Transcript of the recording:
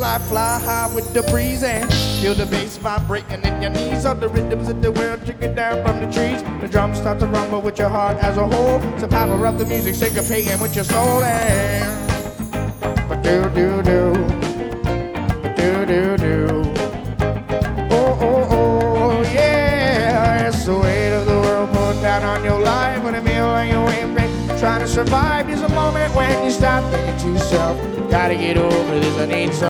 life, fly high with the breeze and feel the bass vibrating in your knees. All the rhythms of the world trickle down from the trees. The drums start to rumble with your heart as a whole. So power up the music, syncopating with your soul and do do do do do do. Oh oh oh yeah, it's the weight of the world put down on your life. When it feel like you're waving, trying to survive. There's a moment when you stop thinking to yourself, gotta get over this, I need some